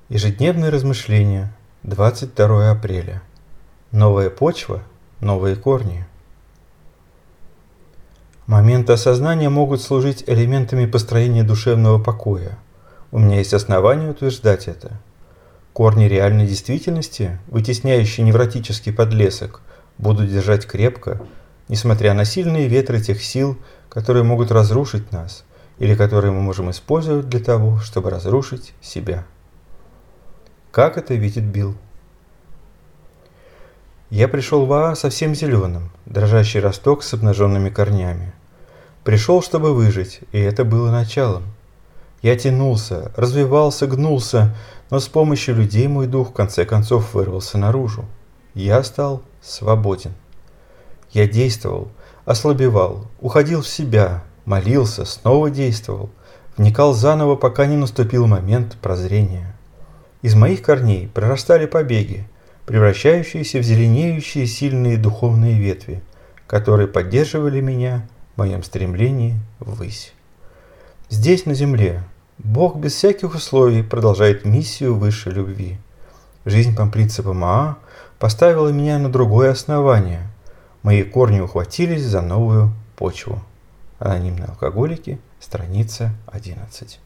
Ежедневные размышления. 22 апреля. Новая почва, новые корни. Моменты осознания могут служить элементами построения душевного покоя. У меня есть основания утверждать это. Корни реальной действительности, вытесняющие невротический подлесок, будут держать крепко, несмотря на сильные ветры тех сил, которые могут разрушить нас, или которые мы можем использовать для того, чтобы разрушить себя. Как это видит Билл? Я пришел в Аа совсем зеленым, дрожащий росток с обнаженными корнями. Пришел, чтобы выжить, и это было началом. Я тянулся, развивался, гнулся, но с помощью людей мой дух в конце концов вырвался наружу. Я стал свободен. Я действовал, ослабевал, уходил в себя, молился, снова действовал, вникал заново, пока не наступил момент прозрения. Из моих корней прорастали побеги, превращающиеся в зеленеющие сильные духовные ветви, которые поддерживали меня в моем стремлении ввысь. Здесь, на земле, Бог без всяких условий продолжает миссию высшей любви. Жизнь по принципам Аа поставила меня на другое основание. Мои корни ухватились за новую почву. Анонимные алкоголики, страница 11.